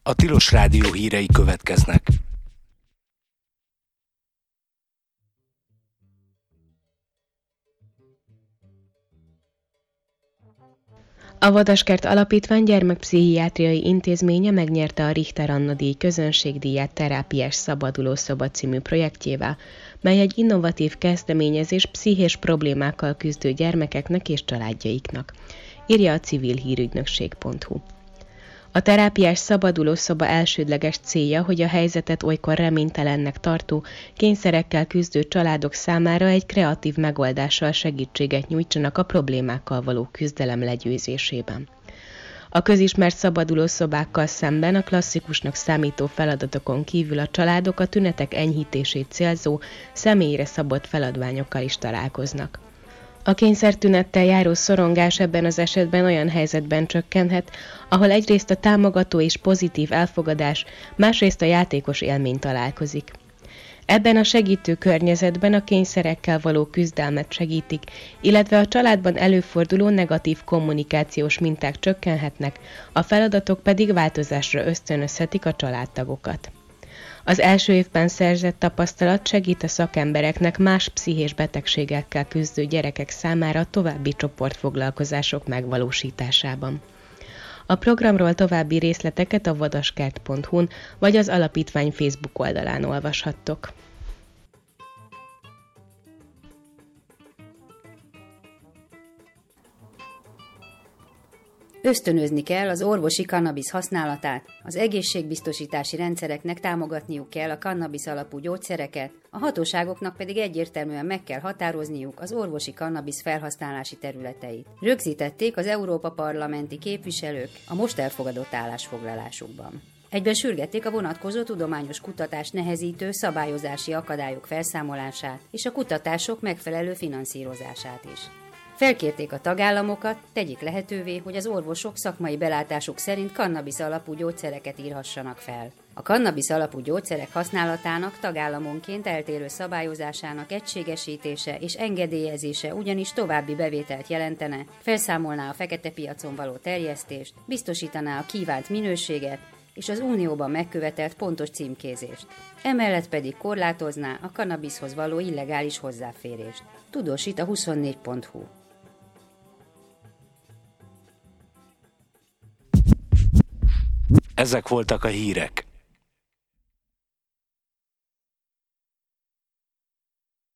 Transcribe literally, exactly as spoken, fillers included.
A Tilos Rádió hírei következnek. A Vadaskert Alapítvány gyermekpszichiátriai intézménye megnyerte a Richter Anna díj közönségdíját Terápiás szabadulószoba című projektjével, mely egy innovatív kezdeményezés pszichés problémákkal küzdő gyermekeknek és családjaiknak, írja a civilhírügynökség pont hu. A terápiás szabadulószoba elsődleges célja, hogy a helyzetet olykor reménytelennek tartó, kényszerekkel küzdő családok számára egy kreatív megoldással segítséget nyújtsanak a problémákkal való küzdelem legyőzésében. A közismert szabadulószobákkal szemben a klasszikusnak számító feladatokon kívül a családok a tünetek enyhítését célzó, személyre szabott feladványokkal is találkoznak. A kényszertünettel járó szorongás ebben az esetben olyan helyzetben csökkenhet, ahol egyrészt a támogató és pozitív elfogadás, másrészt a játékos élmény találkozik. Ebben a segítő környezetben a kényszerekkel való küzdelmet segítik, illetve a családban előforduló negatív kommunikációs minták csökkenhetnek, a feladatok pedig változásra ösztönözhetik a családtagokat. Az első évben szerzett tapasztalat segít a szakembereknek más pszichés betegségekkel küzdő gyerekek számára további csoportfoglalkozások megvalósításában. A programról további részleteket a vadaskert pont hu-n vagy az alapítvány Facebook oldalán olvashattok. Ösztönözni kell az orvosi kannabisz használatát, az egészségbiztosítási rendszereknek támogatniuk kell a kannabisz alapú gyógyszereket, a hatóságoknak pedig egyértelműen meg kell határozniuk az orvosi kannabisz felhasználási területeit. Rögzítették az Európa parlamenti képviselők a most elfogadott állásfoglalásukban. Egyben sürgették a vonatkozó tudományos kutatást nehezítő szabályozási akadályok felszámolását és a kutatások megfelelő finanszírozását is. Felkérték a tagállamokat, tegyék lehetővé, hogy az orvosok szakmai belátásuk szerint kannabisz alapú gyógyszereket írhassanak fel. A kannabisz alapú gyógyszerek használatának tagállamonként eltérő szabályozásának egységesítése és engedélyezése ugyanis további bevételt jelentene, felszámolná a fekete piacon való terjesztést, biztosítaná a kívánt minőséget és az Unióban megkövetelt pontos címkézést. Emellett pedig korlátozná a kannabiszhoz való illegális hozzáférést. Tudósít a huszonnégy pont hu. Ezek voltak a hírek.